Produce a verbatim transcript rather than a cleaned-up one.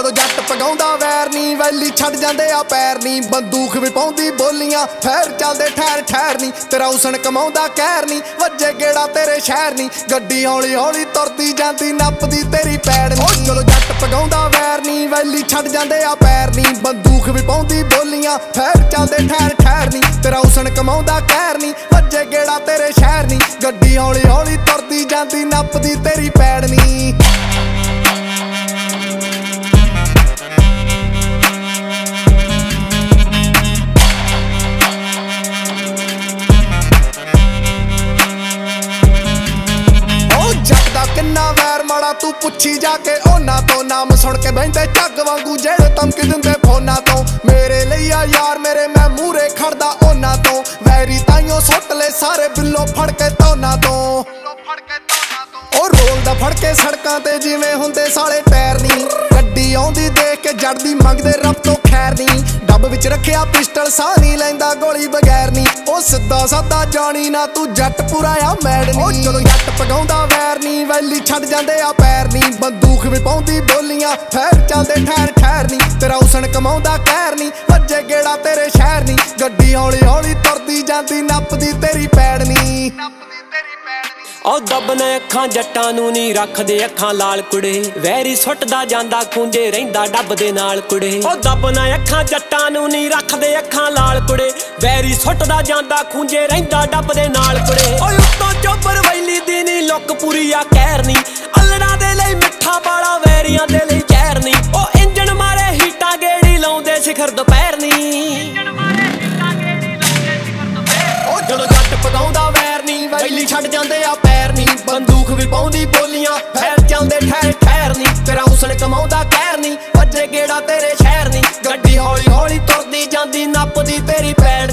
ਜਦੋਂ ਜੱਟ ਪਗਾਉਂਦਾ ਵੈਰ ਨੀ, ਵੈਲੀ ਛੱਡ ਜਾਂਦੇ ਆ ਪੈਰ ਨੀ। ਬੰਦੂਕ ਵੀ ਪਾਉਂਦੀ ਬੋਲੀਆਂ, ਫੇਰ ਚੱਲਦੇ ਠਹਿਰ ਠਹਿਰ ਨੀ। ਤੇਰਾ ਹੁਸਨ ਕਮਾਉਂਦਾ ਕਹਿਰ ਨੀ, ਵੱਜੇ ਗੇੜਾ ਤੇਰੇ ਸ਼ਹਿਰ ਨੀ। ਗੱਡੀ ਹੌਲੀ ਹੌਲੀ ਤੁਰਦੀ ਜਾਂਦੀ, ਨੱਪਦੀ ਤੇਰੀ ਪੈੜ ਨੀ। ਜਦੋਂ ਜੱਟ ਪਗਾਉਂਦਾ ਵੈਰ ਨੀ, ਵੈਲੀ ਛੱਡ ਜਾਂਦੇ ਆ ਪੈਰ ਨੀ। ਬੰਦੂਕ ਵੀ ਪਾਉਂਦੀ ਬੋਲੀਆਂ, ਫੇਰ ਚੱਲਦੇ ਠਹਿਰ ਠਹਿਰ ਨੀ। ਤੇਰਾ ਹੁਸਨ ਕਮਾਉਂਦਾ ਕਹਿਰ ਨੀ, ਵੱਜੇ ਗੇੜਾ ਤੇਰੇ ਸ਼ਹਿਰ ਨੀ। ਗੱਡੀ ਹੌਲੀ ਹੌਲੀ ਤੁਰਦੀ ਜਾਂਦੀ, ਨੱਪਦੀ ਤੇਰੀ ਪੈੜ ਨੀ। ਕਿੰਨਾ ਵੈਰ ਮਾੜਾ ਤੂੰ ਪੁੱਛੀ ਜਾ ਕੇ ਉਹਨਾਂ ਤੋਂ। ਨਾਮ ਸੁਣ ਕੇ ਬਹਿੰਦੇ ਝੱਗ ਵਾਂਗੂ ਜਿਹੜੇ ਧਮਕੀ ਦਿੰਦੇ ਫੋਨਾਂ ਤੋਂ। ਮੇਰੇ ਲਈ ਆ ਯਾਰ ਮੇਰੇ, ਮੈਂ ਮੂਹਰੇ ਖੜਦਾ ਉਹਨਾਂ ਤੋਂ। ਵੈਰੀ ਤਾਈਓ ਸੁੱਟ ਲੈ ਸਾਰੇ ਬਿੱਲੋ ਫੜ ਕੇ ਧੋਨਾਂ ਤੋਂ। ਉਹ ਰੋਲਦਾ ਫੜ ਕੇ ਸੜਕਾਂ ਤੇ ਜਿਵੇਂ ਹੁੰਦੇ ਸਾਲੇ ਟਾਇਰ ਨੀ। ਗੱਡੀ ਆਉਂਦੀ ਦੇਖ ਕੇ ਜੜਦੀ ਮੰਗਦੇ ਰੱਬ ਤੋਂ ਖੈਰ ਨੀ। ਡੱਬ ਵਿੱਚ ਰੱਖਿਆ ਪਿਸਟਲ, ਸਾਹ ਨਹੀਂ ਲੈਂਦਾ ਗੋਲੀ ਬਗੈਰ ਨੀ। ਉਹ ਸਿੱਧਾ ਸਾਦਾ ਜਾਣੀ ਨਾ ਤੂੰ ਜੱਟ ਪੂਰਾ ਆ ਮੈਡ ਨੀ। ਉਹ ਜਦੋਂ ਜੱਟ ਪਗਾਉਂਦਾ ਵੈਰ ਨੀ, ਵੈਲੀ ਛੱਡ ਜਾਂਦੇ ਆ ਪੈਰ ਨੀ। ਬੰਦੂਕ ਵੀ ਪਾਉਂਦੀ ਬੋਲੀਆਂ, ਫੇਰ ਚੱਲਦੇ ਠਹਿਰ ਠਹਿਰ ਨੀ। ਤੇਰਾ ਹੁਸਨ ਕਮਾਉਂਦਾ ਕਹਿਰ ਨੀ, ਵੱਜੇ ਗੇੜਾ ਤੇਰੇ ਸ਼ਹਿਰ ਨੀ। ਗੱਡੀ ਹੌਲੀ ਹੌਲੀ ਤੁਰਦੀ ਜਾਂਦੀ, ਨੱਪਦੀ ਤੇਰੀ ਪੈੜ ਨੀ। ਉਹ ਦੱਬਨੇ ਅੱਖਾਂ ਜੱਟਾਂ ਨੂੰ ਨੀ ਰੱਖਦੇ ਅੱਖਾਂ ਲਾਲ ਕੁੜੇ। ਵੈਰੀ ਸੁੱਟਦਾ ਜਾਂਦਾ ਖੂੰਜੇ ਰਹਿੰਦਾ ਡੱਬ ਦੇ ਨਾਲ ਕੁੜੇ। ਉਹ ਦੱਬਨੇ ਅੱਖਾਂ ਜੱਟਾਂ ਨੂੰ ਨੀ ਰੱਖਦੇ ਅੱਖਾਂ ਲਾਲ ਕੁੜੇ। ਵੈਰੀ ਸੁੱਟਦਾ ਜਾਂਦਾ ਖੂੰਜੇ ਰਹਿੰਦਾ ਡੱਬ ਦੇ ਨਾਲ ਕੁੜੇ। ਓਏ ਉੱਤੋਂ ਚੋਬਰ ਵੈਲੀ ਦੀ ਨੀ ਲੁੱਕ ਪੂਰੀ ਆ ਕਹਿਰ ਨੀ। ਅਲੜਾਂ ਦੇ ਲਈ ਮਿੱਠਾ ਬਾਲਾ, ਵੈਰੀਆਂ ਦੇ ਲਈ ਜ਼ਹਿਰ ਨੀ। ਉਹ ਇੰਜਣ ਮਾਰੇ ਹੀਟਾਂ ਗੇੜੀ ਲਾਉਂਦੇ ਸਿਖਰ ਦੁਪਹਿਰ ਨੀ। ਉਹ ਜਦੋਂ ਜੱਟ ਪਗਾਉਂਦਾ ਵੈਰ ਨੀ, ਵੈਲੀ ਛੱਡ ਜਾਂਦੇ ਆ ਪੈਰ ਨੀ। ਬੰਦੂਕ ਵੀ ਪਾਉਂਦੀ ਬੋਲੀਆਂ, ਫੇਰ ਚੱਲਦੇ ਠਹਿਰ ਠਹਿਰ ਨੀ। ਤੇਰਾ ਹੁਸਨ ਕਮਾਉਂਦਾ ਕਹਿਰ ਨੀ, ਵੱਜੇ ਗੇੜਾ ਤੇਰੇ ਸ਼ਹਿਰ ਨੀ। ਗੱਡੀ ਹੌਲੀ ਹੌਲੀ ਤੁਰਦੀ ਜਾਂਦੀ, ਨੱਪਦੀ ਤੇਰੀ ਪੈੜ